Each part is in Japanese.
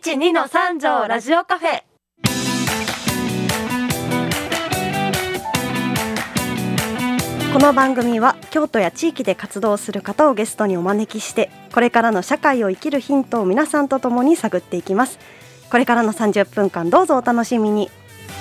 102の3条ラジオカフェ。 この番組は京都や地域で活動する方をゲストにお招きして、これからの社会を生きるヒントを皆さんと共に探っていきます。これからの30分間どうぞお楽しみに。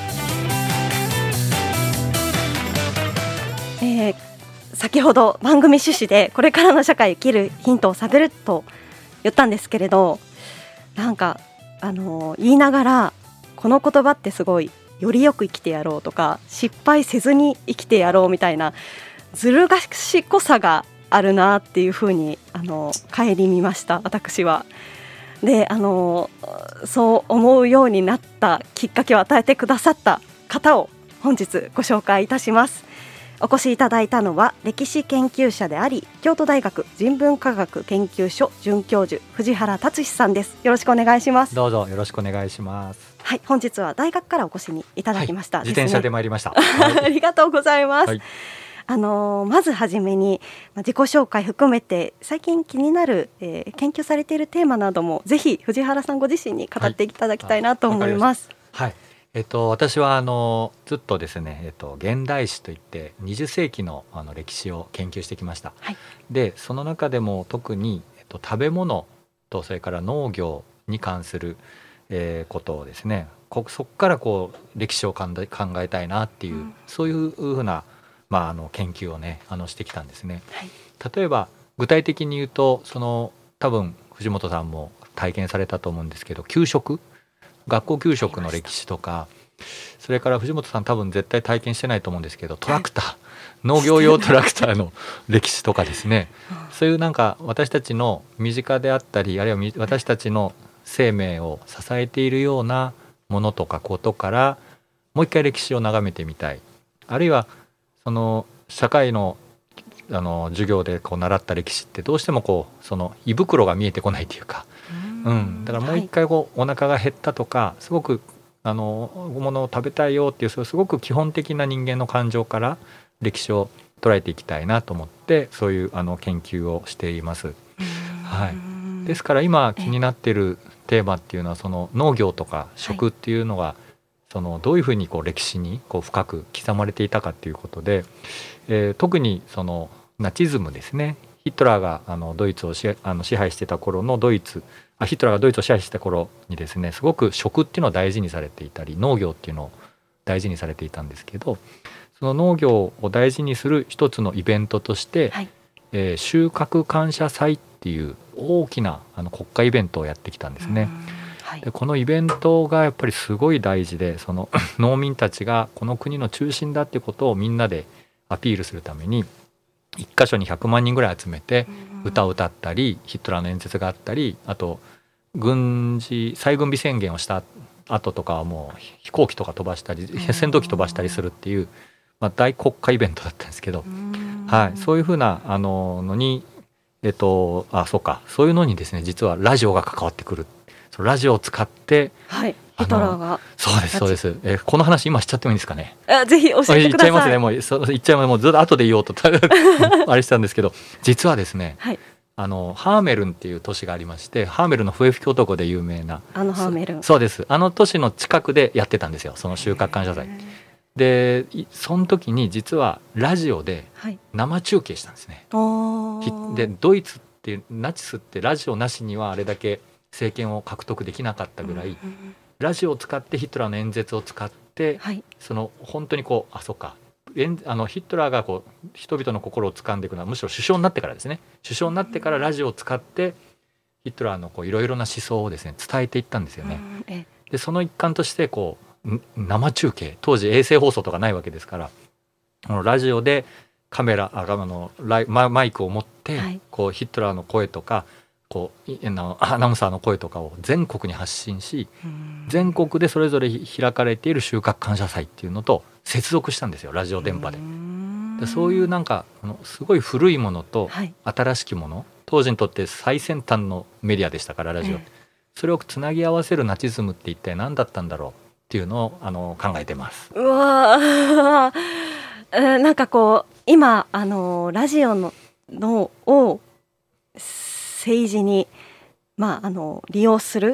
先ほど番組趣旨でこれからの社会を生きるヒントを探ると言ったんですけれど、なんか言いながらこの言葉ってすごいよりよく生きてやろうとか、失敗せずに生きてやろうみたいなずる賢さがあるなっていうふうに顧みました、私は。でそう思うようになったきっかけを与えてくださった方を本日ご紹介いたします。お越しいただいたのは歴史研究者であり、京都大学人文科学研究所准教授、藤原達史さんです。よろしくお願いします。 どうぞよろしくお願いします。 はい、本日は大学からお越しにいただきました、 自転車で参りました。 ありがとうございます。 はい、 まずはじめに自己紹介含めて最近気になる、研究されているテーマなどもぜひ藤原さんご自身に語っていただきたいなと思います。 はい、私はずっとですね、現代史といって20世紀の歴史を研究してきました。 はい、 でその中でも特に、食べ物とそれから農業に関する、ことをですね、そこから歴史を考えたいなっていう、そういうふうな、研究をねしてきたんですね。 はい、 例えば具体的に言うと、多分藤本さんも体験されたと思うんですけど、学校給食の歴史とか、それから藤本さん多分絶対体験してないと思うんですけど、トラクター、農業用トラクターの歴史とかですね、そういうなんか私たちの身近であったり、あるいは私たちの生命を支えているようなものとかことからもう一回歴史を眺めてみたい。あるいは社会の授業で習った歴史ってどうしても胃袋が見えてこないというか、だからもう一回お腹が減ったとか、すごくものを食べたいよっていう、すごく基本的な人間の感情から歴史を捉えていきたいなと思って、そういう研究をしています。はい、ですから今気になっているテーマっていうのは、農業とか食っていうのが、どういうふうに歴史に深く刻まれていたかということで、特にナチズムですね、ヒトラーがドイツを支配してた頃のヒトラーがドイツを支配してた頃にですね、すごく食っていうのを大事にされていたり、農業っていうのを大事にされていたんですけど、その農業を大事にする一つのイベントとして、 はい、 収穫感謝祭っていう大きな国家イベントをやってきたんですね。 はい、 でこのイベントがやっぱりすごい大事で、農民たちがこの国の中心だっていうことをみんなでアピールするために、一箇所に100万人ぐらい集めて歌を歌ったり、ヒトラーの演説があったり、あと再軍備宣言をした後とかはもう飛行機とか飛ばしたり戦闘機飛ばしたりするっていう、大国家イベントだったんですけど、はい、そういうふうなのにそういうのにですね、実はラジオが関わってくる。ラジオを使って、 はい、ヒトラーがそうです、この話今しちゃってもいいんですかね。 ぜひ教えてください。 言っちゃいますね。もう言っちゃいます。もうずっと後で言おうとあれしたんですけど、実はですね、 はい、 ハーメルンっていう都市がありまして、ハーメルンの笛吹き男で有名なハーメルン、 そうです。都市の近くでやってたんですよ、その収穫感謝祭で。その時に実はラジオで生中継したんですね。でドイツってナチスってラジオなしにはあれだけ政権を獲得できなかったぐらい、ラジオを使ってヒトラーの演説を使って、 はい、 本当にヒトラーが人々の心を掴んでいくのはむしろ首相になってからですね。首相になってからラジオを使ってヒトラーのいろいろな思想をですね伝えていったんですよね。でその一環として生中継、当時衛星放送とかないわけですから、ラジオでカメラマイクを持って、はい、ヒトラーの声とかアナウンサーの声とかを全国に発信し、全国でそれぞれ開かれている収穫感謝祭っていうのと接続したんですよ、ラジオ電波で。そういうすごい古いものと新しきもの、はい、当時にとって最先端のメディアでしたからラジオ、それをつなぎ合わせるナチズムって一体何だったんだろうっていうのを考えてます。 うわなんか今ラジオのを政治に、利用する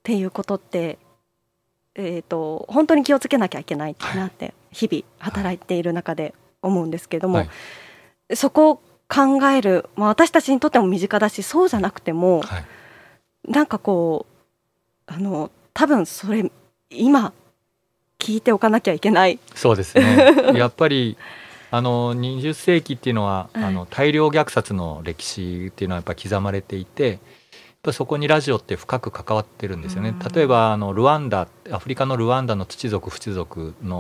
っていうことって、本当に気をつけなきゃいけないなって日々働いている中で思うんですけども、 はいそこを考える、私たちにとっても身近だし、そうじゃなくても、 はいなんかこう多分それ今聞いておかなきゃいけない。 そうですねやっぱり20世紀っていうのは、 はい大量虐殺の歴史っていうのはやっぱり刻まれていて、やっぱそこにラジオって深く関わってるんですよね。例えばルワンダ、アフリカのルワンダの土族の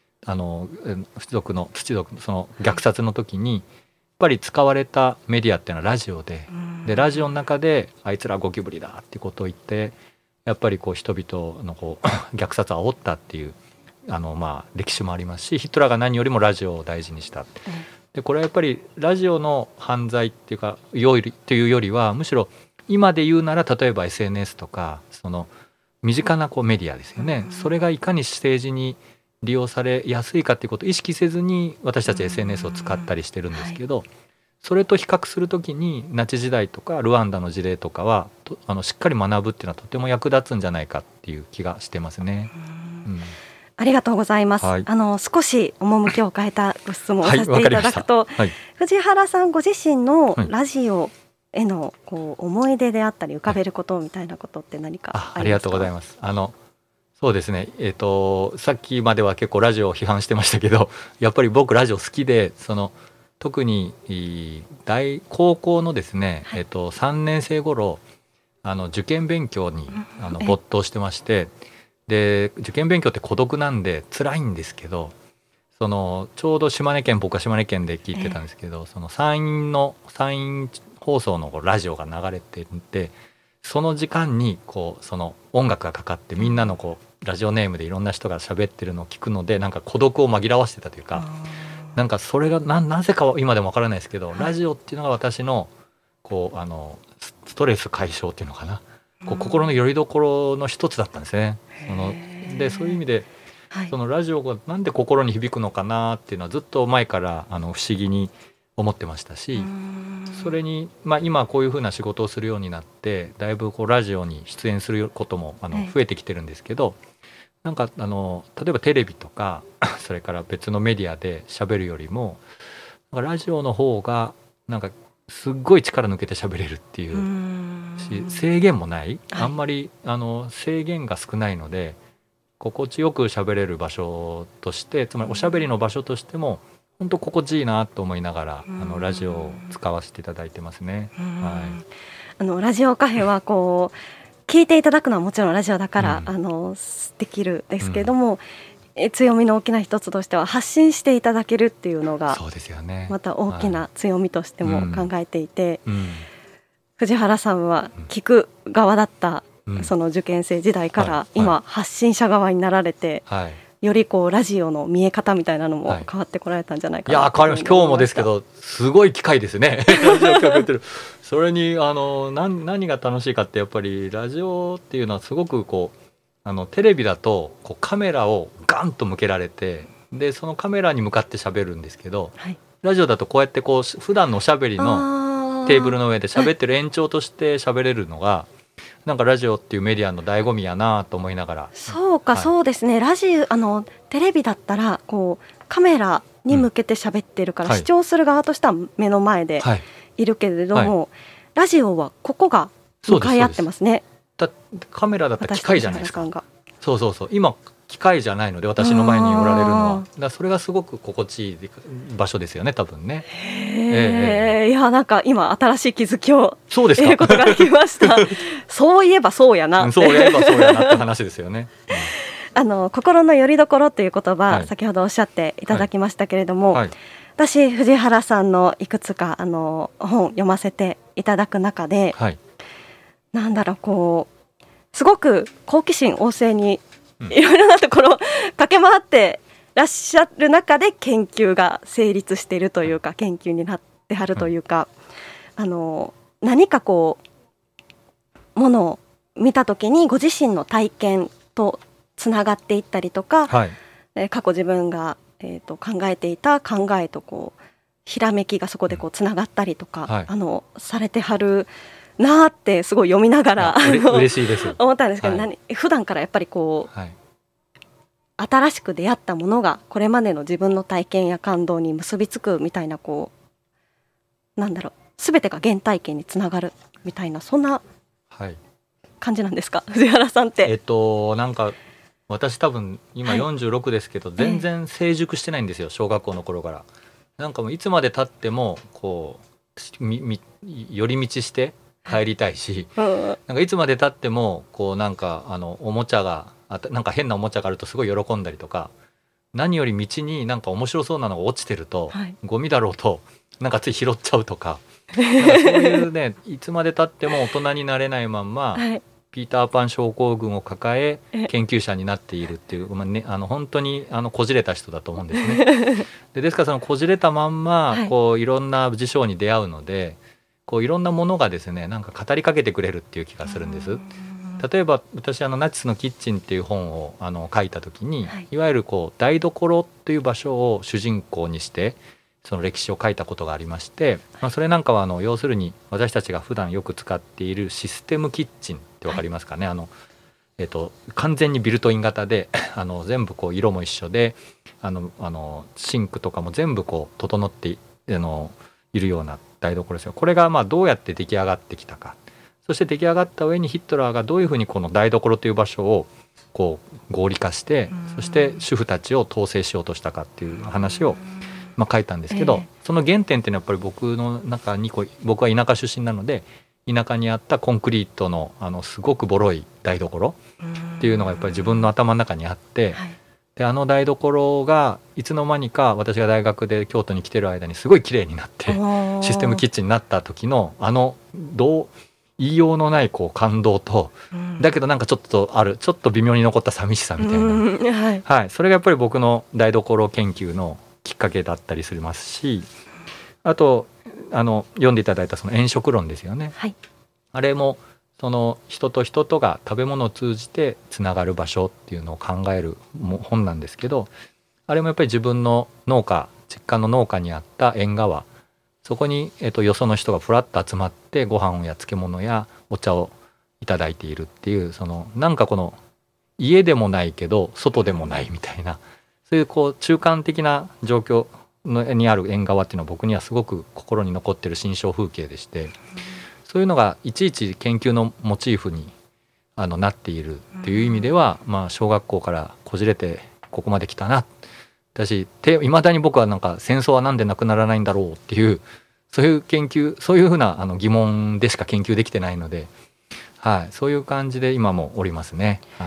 土族その虐殺の時にやっぱり使われたメディアっていうのはラジオで、ラジオの中であいつらゴキブリだっていうことを言って、やっぱりこう人々の虐殺を煽ったっていう歴史もありますし、ヒトラーが何よりもラジオを大事にした。でこれはやっぱりラジオの犯罪っていうかというよりは、むしろ今で言うなら例えば SNS とかその身近なメディアですよね。それがいかに政治に利用されやすいかっていうことを意識せずに私たち SNS を使ったりしてるんですけど、それと比較するときにナチ時代とかルワンダの事例とかはしっかり学ぶっていうのはとても役立つんじゃないかっていう気がしてますね。 ありがとうございます。 はい、 少し趣を変えたご質問をさせていただくと、 はい、 藤原さんご自身のラジオへの思い出であったり浮かべることみたいなことって何かありますか？ ありがとうございます。そうですね、さっきまでは結構ラジオを批判してましたけど、やっぱり僕ラジオ好きで、特に高校のですね、3年生頃受験勉強に没頭してまして、で受験勉強って孤独なんで辛いんですけど、ちょうど僕は島根県で聞いてたんですけど、その山陰放送のラジオが流れていて、その時間にその音楽がかかって、みんなのラジオネームでいろんな人が喋ってるのを聞くので、なんか孤独を紛らわせてたというか、なんかそれがなぜかは今でもわからないですけど、ラジオっていうのが私のストレス解消っていうのかな、心の拠り所の一つだったんですね。でそういう意味で、そのラジオがなんで心に響くのかなっていうのはずっと前から不思議に思ってましたし、それに、今こういうふうな仕事をするようになって、だいぶラジオに出演することも増えてきてるんですけど、なんか例えばテレビとかそれから別のメディアで喋るよりも、ラジオの方がなんかすっごい力抜けて喋れるっていうし、制限もない、あんまり制限が少ないので心地よく喋れる場所として、つまりおしゃべりの場所としても本当心地いいなと思いながらラジオを使わせていただいてますね。 ラジオカフェは聞いていただくのはもちろんラジオだから、できるですけれども、強みの大きな一つとしては発信していただけるっていうのが、 そうですよね、 また大きな強みとしても考えていて、藤原さんは聞く側だった、その受験生時代から今発信者側になられて、よりラジオの見え方みたいなのも変わってこられたんじゃないかな。 いや変わりました。今日もですけどすごい機会ですねラジオ聞かれてる。それに何が楽しいかって、やっぱりラジオっていうのはすごくテレビだとカメラをガンと向けられて、でそのカメラに向かって喋るんですけど、ラジオだとこうやって普段のおしゃべりのテーブルの上で喋ってる延長として喋れるのが、なんかラジオっていうメディアの醍醐味やなと思いながら。 そうか、そうですね。ラジオテレビだったらカメラに向けて喋ってるから、視聴する側としては目の前でいるけれども、ラジオはここが向かい合ってますね。 カメラだったら機械じゃないですか。そう今機械じゃないので、私の前におられるのはそれがすごく心地いい場所ですよね、多分ね。 いや、なんか今新しい気づきを得ることができましたそういえばそうやなってそういえばそうやなって話ですよね心の拠り所という言葉、先ほどおっしゃっていただきましたけれども、私藤原さんのいくつか本読ませていただく中で、なんだろう、すごく好奇心旺盛にいろいろなところ駆け回ってらっしゃる中で研究が成立しているというか、研究になってはるというか、何かものを見た時にご自身の体験とつながっていったりとか、過去自分が、考えていた考えとひらめきがそこでつながったりとか、されてはるなーってすごい読みながら嬉しいです思ったんですけど、 はい普段からやっぱりこう、 はい新しく出会ったものがこれまでの自分の体験や感動に結びつくみたいな、こうなんだろう、全てが原体験につながるみたいな、そんなはい感じなんですか、藤原さんって。 なんか私多分今はい 46ですけど、全然成熟してないんですよ、小学校の頃から。なんかもういつまで経ってもこう寄り道して帰りたいし、 うんなんかいつまで経ってもこうなんかおもちゃがなんか変なおもちゃがあるとすごい喜んだりとか、何より道になんか面白そうなのが落ちてると、 はいゴミだろうとなんかつい拾っちゃうとか、なんかそういうねいつまで経っても大人になれないまんま、 はいピーターパン症候群を抱ええ研究者になっているっていう、本当にこじれた人だと思うんですね。ですからそのこじれたまんま、 はいこういろんな事象に出会うので、こういろんなものがですねなんか語りかけてくれるっていう気がするんです。例えば私ナチスのキッチンっていう本を書いた時に、 はいいわゆるこう台所っていう場所を主人公にしてその歴史を書いたことがありまして、それなんかは要するに私たちが普段よく使っているシステムキッチンって分かりますかね、完全にビルトイン型で全部こう色も一緒でシンクとかも全部こう整っているような台所ですよ。これがどうやって出来上がってきたか、そして出来上がった上にヒットラーがどういうふうにこの台所という場所をこう合理化して、そして主婦たちを統制しようとしたかっていう話を書いたんですけど、その原点っていうのはやっぱり僕の中に僕は田舎出身なので、田舎にあったコンクリートのすごくボロい台所っていうのがやっぱり自分の頭の中にあって、 はいで台所がいつの間にか私が大学で京都に来てる間にすごい綺麗になってシステムキッチンになった時のどう言いようのないこう感動と、だけどなんかちょっと微妙に残った寂しさみたいな、 はいはい、それがやっぱり僕の台所研究のきっかけだったりしますし、あと読んでいただいたその炎色論ですよね。 はいあれもその人と人とが食べ物を通じてつながる場所っていうのを考える本なんですけど、あれもやっぱり自分の実家の農家にあった縁側、そこに、よその人がふらっと集まってご飯や漬物やお茶をいただいているっていう、なんかこの家でもないけど外でもないみたいな、そういうこう中間的な状況にある縁側っていうのは僕にはすごく心に残ってる心象風景でして、そういうのがいちいち研究のモチーフになっているっていう意味では、小学校からこじれてここまで来たな。私いまだに僕はなんか戦争はなんでなくならないんだろうっていうそういう研究、そういうふうな疑問でしか研究できてないので、はい、そういう感じで今もおりますね。はい、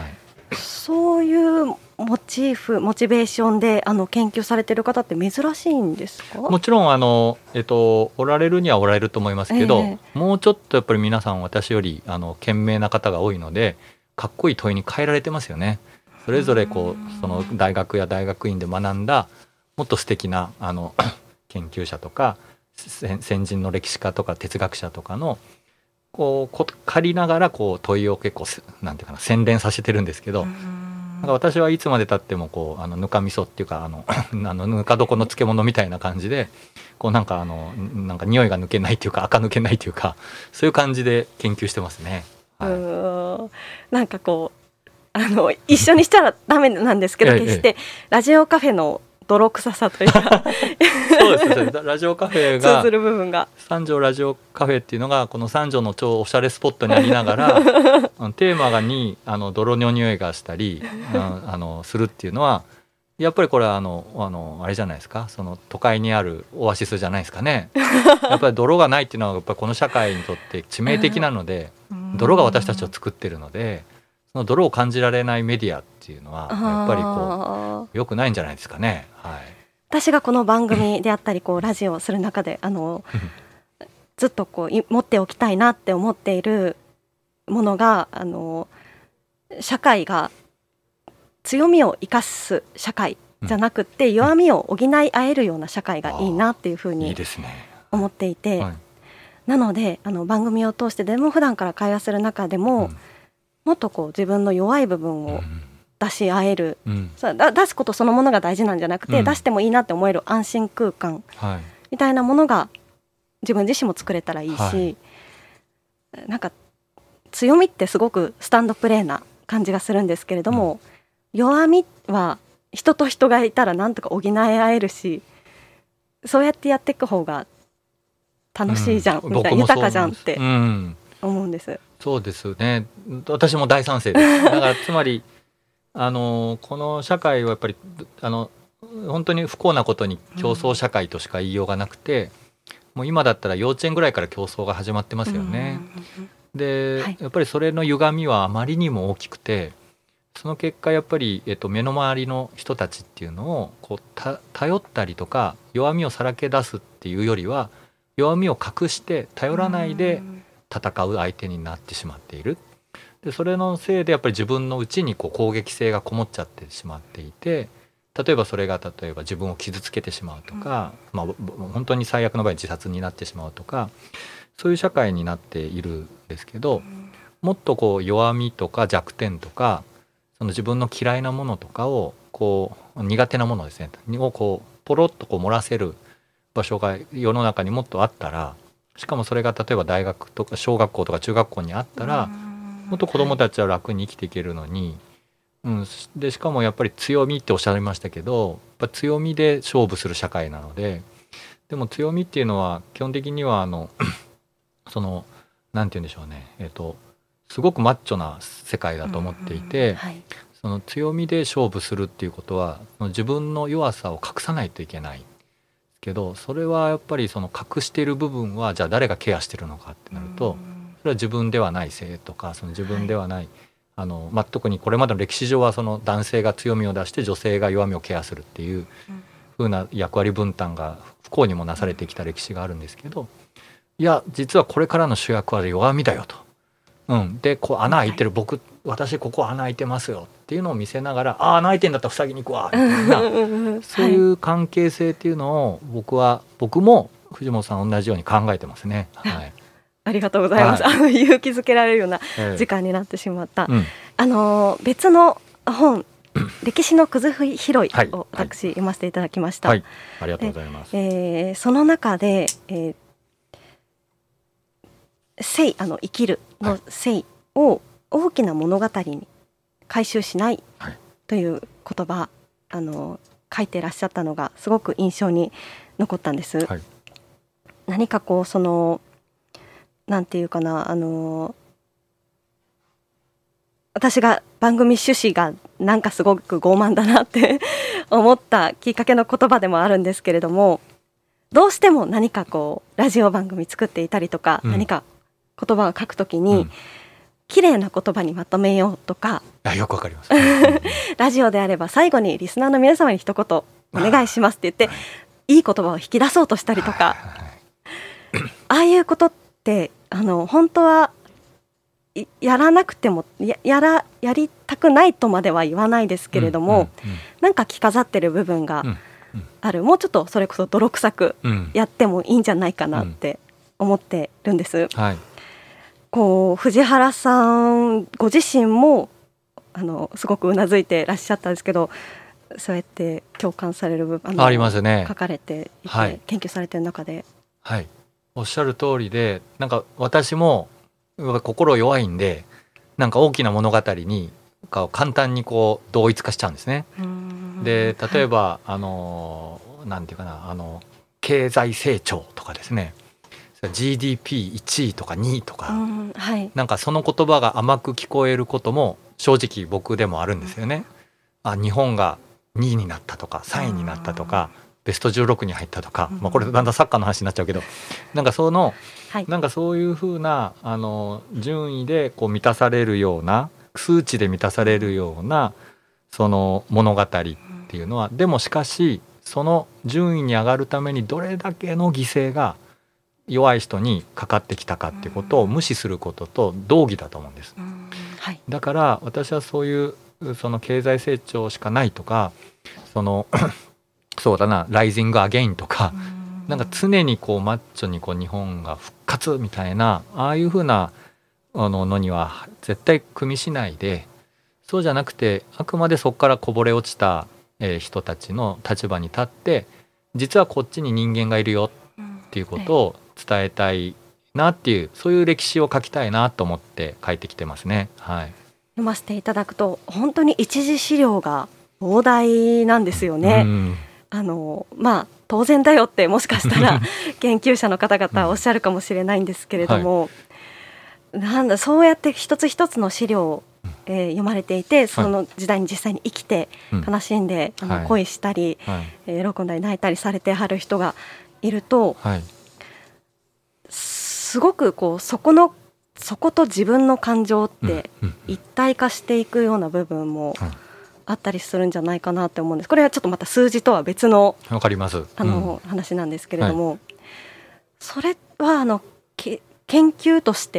そういうモチベーションで研究されてる方って珍しいんですか？ もちろんおられるにはおられると思いますけど、もうちょっとやっぱり皆さん私より賢明な方が多いので、かっこいい問いに変えられてますよね。それぞれこうその大学や大学院で学んだもっと素敵な研究者とか先人の歴史家とか哲学者とかのこう借りながらこう問いを結構なんていうかな洗練させてるんですけど、なんか私はいつまでたってもこうぬかみそっていうかぬか床の漬物みたいな感じでこうなんかなんか匂いが抜けないというか垢抜けないというか、そういう感じで研究してますね。はい、 なんかこう一緒にしたらダメなんですけど、決してラジオカフェの泥臭さというかそうですね、ラジオカフェが通ずる部分が三条ラジオカフェっていうのがこの三条の超おしゃれスポットにありながらテーマに泥の匂いがしたりするっていうのはやっぱりこれはあれじゃないですか、その都会にあるオアシスじゃないですかね。やっぱり泥がないっていうのはやっぱりこの社会にとって致命的なので、泥が私たちを作ってるので、その泥を感じられないメディアっていうのはやっぱりこう良くないんじゃないですかね。はい、 私がこの番組であったりこうラジオをする中でずっとこう持っておきたいなって思っているものが社会が強みを生かす社会じゃなくって弱みを補い合えるような社会がいいなっていうふうに思っていて、なので番組を通してでも普段から会話する中でも、もっとこう自分の弱い部分を出し合える、出すことそのものが大事なんじゃなくて、出してもいいなって思える安心空間みたいなものが自分自身も作れたらいいし、 なんか強みってすごくスタンドプレーな感じがするんですけれども、弱みは人と人がいたらなんとか補い合えるし、そうやってやっていく方が楽しいじゃん、みたいな、豊かじゃんって思うんです。 そうですね、私も大賛成です。だからつまりこの社会はやっぱり本当に不幸なことに競争社会としか言いようがなくて、もう今だったら幼稚園ぐらいから競争が始まってますよね。で、やっぱりそれの歪みはあまりにも大きくて、その結果やっぱり、目の周りの人たちっていうのをこう頼ったりとか弱みをさらけ出すっていうよりは、弱みを隠して頼らないで戦う相手になってしまっている。でそれのせいでやっぱり自分の内にこう攻撃性がこもっちゃってしまっていて、例えばそれが自分を傷つけてしまうとか、本当に最悪の場合自殺になってしまうとか、そういう社会になっているんですけど、もっとこう弱みとか弱点とか、その自分の嫌いなものとかをこう苦手なものですねをこうポロッとこう漏らせる場所が世の中にもっとあったら、しかもそれが例えば大学とか小学校とか中学校にあったら、もっと子どもたちは楽に生きていけるのに、でしかもやっぱり強みっておっしゃいましたけど、やっぱ強みで勝負する社会なので、でも強みっていうのは基本的にはそのなんて言うんでしょうね、すごくマッチョな世界だと思っていて、その強みで勝負するっていうことは自分の弱さを隠さないといけないけど、それはやっぱりその隠している部分はじゃあ誰がケアしてるのかってなると、それは自分ではない性とか、その自分ではない、特にこれまでの歴史上はその男性が強みを出して女性が弱みをケアするっていう風な役割分担が不幸にもなされてきた歴史があるんですけど、いや実はこれからの主役は弱みだよと。でこう穴開いてる、私ここ穴開いてますよっていうのを見せながら、穴開いてんだったら塞ぎに行くわみたいなそういう関係性っていうのを僕も藤本さん同じように考えてますね。 ありがとうございます。勇気づけられるような時間になってしまった。別の本歴史のくず拾いを私読ませていただきました。 ありがとうございます。 その中で、生きるの生を大きな物語に回収しないという言葉、書いてらっしゃったのがすごく印象に残ったんです。何かこうなんていうかな、私が番組趣旨がなんかすごく傲慢だなって思ったきっかけの言葉でもあるんですけれども、どうしても何かこうラジオ番組作っていたりとか、何か言葉を書くときに、綺麗な言葉にまとめようとか、 よくわかりますラジオであれば最後にリスナーの皆様に一言お願いしますって言って、いい言葉を引き出そうとしたりとか、ああいうことって本当はやらなくても やりたくないとまでは言わないですけれども、なんか着飾ってる部分がある、もうちょっとそれこそ泥臭くやってもいいんじゃないかなって思ってるんです。こう藤原さんご自身もすごくうなずいてらっしゃったんですけど、そうやって共感される部分ありますね。 書かれていて、研究されている中で、 おっしゃる通りで、なんか私も心弱いんで、なんか大きな物語に簡単にこう同一化しちゃうんですね。で例えば、なんていうかな、経済成長とかですね、GDP1 位とか2位とか、なんかその言葉が甘く聞こえることも正直僕でもあるんですよね。日本が2位になったとか3位になったとか、ベスト16に入ったとか、これだんだんサッカーの話になっちゃうけど、なんかなんかそういう風な順位でこう満たされるような、数値で満たされるようなその物語っていうのは、でもしかしその順位に上がるためにどれだけの犠牲が弱い人にかかってきたかっていうことを無視することと同義だと思うんです。だから私はそういうその経済成長しかないとか、そうだな、ライジングアゲインとか、なんか常にこうマッチョにこう日本が復活みたいな、ああいう風なのには絶対組みしないで、そうじゃなくてあくまでそこからこぼれ落ちた人たちの立場に立って、実はこっちに人間がいるよっていうことを伝えたいなっていう、そういう歴史を書きたいなと思って書いてきてますね。はい、 読ませていただくと本当に一次資料が膨大なんですよね。当然だよってもしかしたら研究者の方々はおっしゃるかもしれないんですけれども、そうやって一つ一つの資料を、読まれていて、その時代に実際に生きて悲しんで、恋したり、喜んだり泣いたりされてはる人がいると、すごくこうそこと自分の感情って一体化していくような部分もあったりするんじゃないかなって思うんです。これはちょっとまた数字とは別のわかります、 話なんですけれども、それは研究として、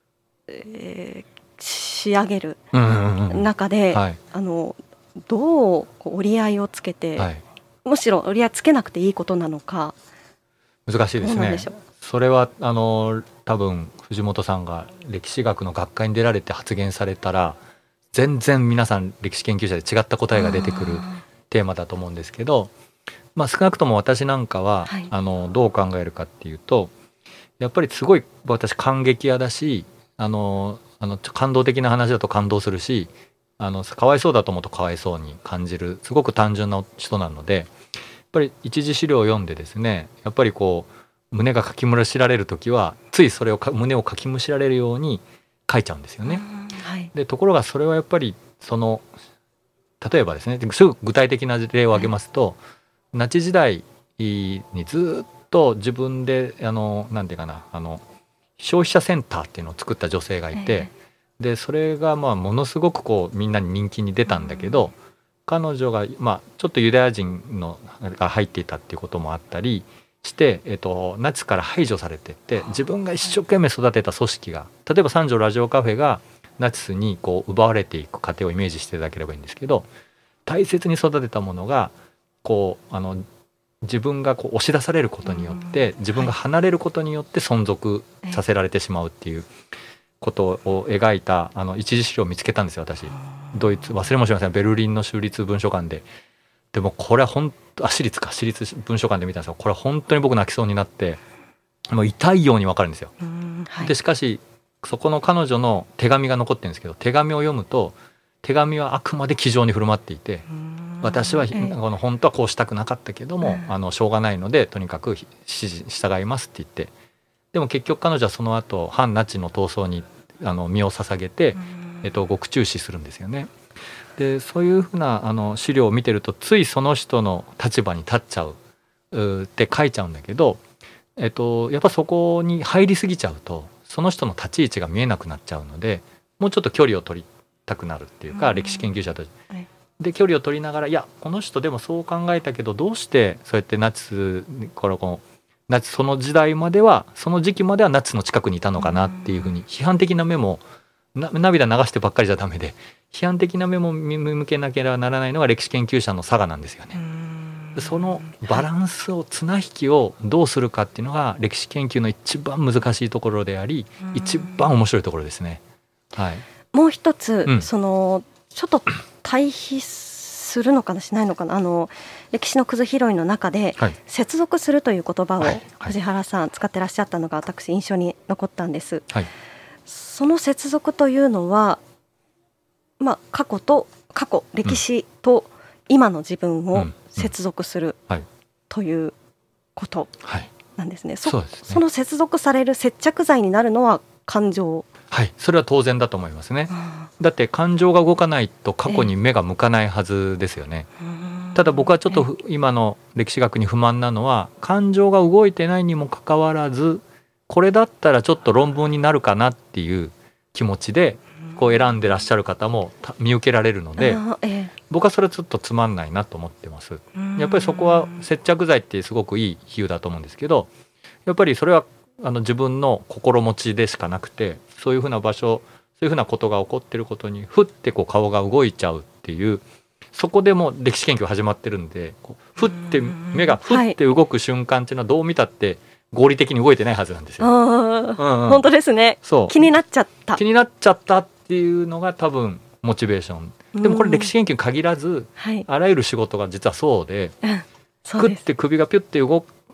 仕上げる中で、どう折り合いをつけて、むしろ折り合いつけなくていいことなのか。 難しいですね。それは多分藤本さんが歴史学の学会に出られて発言されたら全然皆さん歴史研究者で違った答えが出てくるテーマだと思うんですけど、少なくとも私なんかは、どう考えるかっていうと、やっぱりすごい私感激屋だし、感動的な話だと感動するし、かわいそうだと思うとかわいそうに感じる、すごく単純な人なので、やっぱり一次資料を読んでですね、やっぱりこう胸がかきむしられる時はついそれを胸をかきむしられるように書いちゃうんですよね。でところがそれはやっぱり例えばですね、すぐ具体的な例を挙げますと、ナチ時代にずっと自分でなんていうかな、消費者センターっていうのを作った女性がいて、でそれがものすごくこうみんなに人気に出たんだけど、彼女がちょっとユダヤ人が入っていたっていうこともあったりして、ナチから排除されてって、自分が一生懸命育てた組織が、例えば三条ラジオカフェがナチスにこう奪われていく過程をイメージしていただければいいんですけど、大切に育てたものがこう自分がこう押し出されることによって、自分が離れることによって存続させられてしまうっていうことを描いた一次資料を見つけたんですよ、私。ドイツ、忘れもしません、ベルリンの州立文書館で。でもこれは私立文書館で見たんですよ。これは本当に僕泣きそうになって、もう痛いように分かるんですよ。でしかしそこの彼女の手紙が残ってるんですけど、手紙を読むと手紙はあくまで気丈に振る舞っていて、私は本当はこうしたくなかったけども、しょうがないのでとにかく従いますって言って、でも結局彼女はその後反ナチの闘争に身を捧げて、獄中死するんですよね。でそういうふうな資料を見てると、ついその人の立場に立っちゃうって書いちゃうんだけど、やっぱそこに入りすぎちゃうとその人の立ち位置が見えなくなっちゃうので、もうちょっと距離を取りたくなるっていうか、歴史研究者とで距離を取りながら、いやこの人でもそう考えたけど、どうしてそうやってナチスその時代までは、その時期まではナチスの近くにいたのかなっていうふうに批判的な目も涙流してばっかりじゃダメで、批判的な目も向けなければならないのが歴史研究者の差がなんですよね。そのバランスを、綱引きをどうするかっていうのが歴史研究の一番難しいところであり、一番面白いところですね。 もう一つ、ちょっと対比するのかなしないのかな、歴史のくず拾いの中で、接続するという言葉を藤原さん使ってらっしゃったのが私印象に残ったんです。その接続というのは、過去歴史と今の自分を接続するということなんですね。その接続される接着剤になるのは感情。 それは当然だと思いますね。だって感情が動かないと過去に目が向かないはずですよね。ただ僕はちょっと今の歴史学に不満なのは、感情が動いてないにもかかわらず、これだったらちょっと論文になるかなっていう気持ちでこう選んでらっしゃる方も見受けられるので、僕はそれちょっとつまんないなと思ってます。やっぱりそこは接着剤ってすごくいい比喩だと思うんですけど、やっぱりそれは自分の心持ちでしかなくて、そういうふうな場所、そういうふうなことが起こってることにふってこう顔が動いちゃうっていう、そこでも歴史研究始まってるんで、ふって目がふって動く瞬間っていうのはどう見たって合理的に動いてないはずなんですよ。 本当ですね。気になっちゃったっていうのが多分モチベーション。でもこれ歴史研究に限らず、あらゆる仕事が実はそうで、グッて首がピュッて動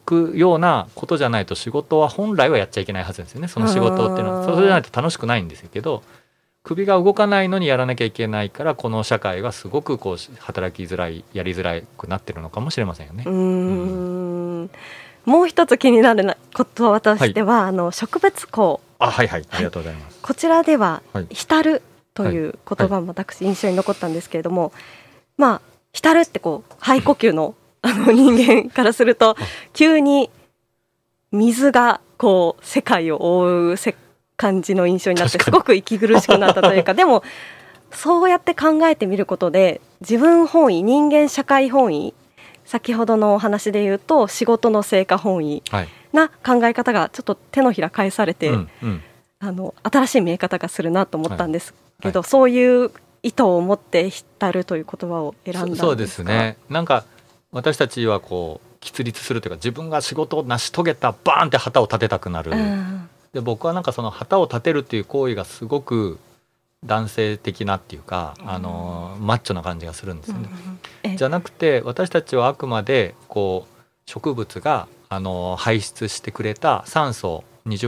くようなことじゃないと仕事は本来はやっちゃいけないはずですよね。その仕事っていうのはそれじゃないと楽しくないんですけど、首が動かないのにやらなきゃいけないから、この社会がすごくこう働きづらい、やりづらくなってるのかもしれませんよね。 もう一つ気になることとしては、植物工、 はいはい、ありがとうございます。 こちらでは、 はい、 浸るという言葉も私印象に残ったんですけれども、まあ浸るってこう肺呼吸の人間からすると急に水がこう世界を覆う感じの印象になって、すごく息苦しくなったというかでもそうやって考えてみることで、自分本位、人間社会本位、先ほどのお話で言うと仕事の成果本位な考え方がちょっと手のひら返されて、新しい見え方がするなと思ったんですけど、そういう意図を持って浸るという言葉を選んだんですか？ そうですね。なんか私たちはこう喫立するというか、自分が仕事を成し遂げた、バーンって旗を立てたくなる、で僕はなんかその旗を立てるっていう行為がすごく男性的なっていうか、マッチョな感じがするんですよね。じゃなくて、私たちはあくまでこう植物が排出してくれた酸素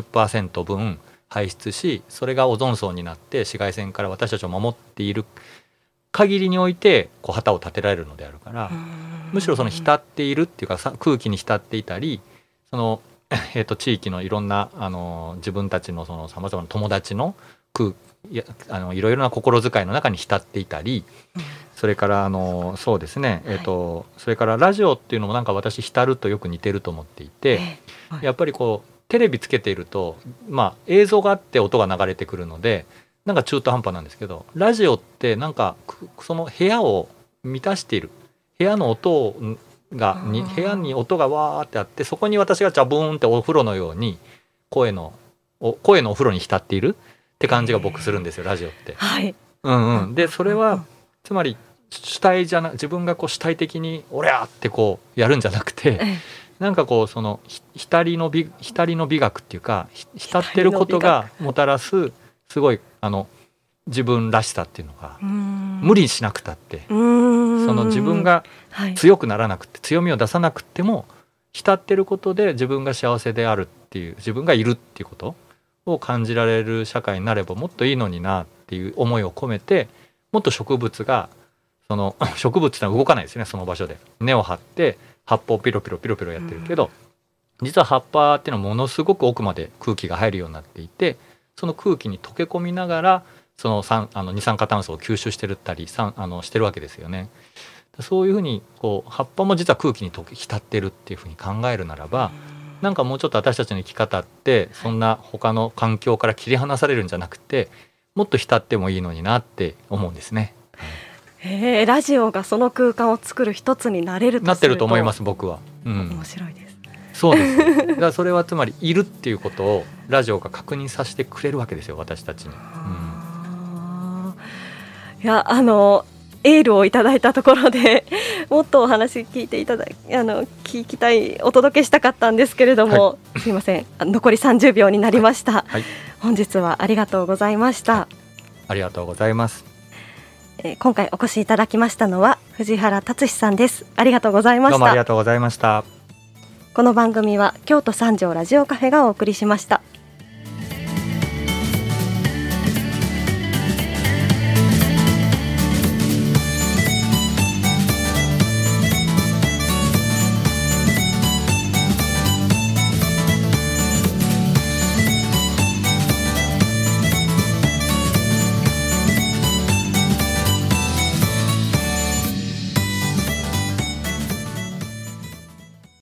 20% 分排出し、それがオゾン層になって紫外線から私たちを守っている限りにおいてこう旗を立てられるのであるから、むしろその浸っているっていうか、空気に浸っていたり、その地域のいろんな自分たちのさまざまな友達のいろいろな心遣いの中に浸っていたり、それからそうですね、それからラジオっていうのもなんか私浸るとよく似てると思っていて、やっぱりこうテレビつけていると、映像があって音が流れてくるのでなんか中途半端なんですけど、ラジオってなんかその部屋を満たしている、部屋の音が部屋に音がわーってあって、そこに私がジャブーンってお風呂のように声のお風呂に浸っているって感じが僕するんですよ、ラジオって。でそれはつまり主体じゃな、自分がこう主体的におりゃーってこうやるんじゃなくて、なんかこうその浸りの美学っていうか、浸ってることがもたらすすごい自分らしさっていうのが、無理しなくたって、その自分が強くならなくて、強みを出さなくても浸ってることで自分が幸せであるっていう、自分がいるっていうことを感じられる社会になればもっといいのになっていう思いを込めて、もっと植物が植物ってのは動かないですね、その場所で根を張って葉っぱをピロピロピロピロやってるけど、実は葉っぱっていうのはものすごく奥まで空気が入るようになっていて、その空気に溶け込みながらその二酸化炭素を吸収してるったりしてるわけですよね。そういうふうにこう葉っぱも実は空気に浸ってるっていうふうに考えるならば、なんかもうちょっと私たちの生き方ってそんな他の環境から切り離されるんじゃなくて、もっと浸ってもいいのになって思うんですね。 ラジオがその空間を作る一つになれるとするとなってると思います、僕は。 面白いです。そうです。だからそれはつまりいるっていうことをラジオが確認させてくれるわけですよ、私たちに。 いやエールをいただいたところでもっとお話聞きたい、お届けしたかったんですけれども、すいません、残り30秒になりました。本日はありがとうございました。 ありがとうございます。 今回お越しいただきましたのは藤原達史さんです。ありがとうございました。 どうもありがとうございました。 この番組は京都三条ラジオカフェがお送りしました。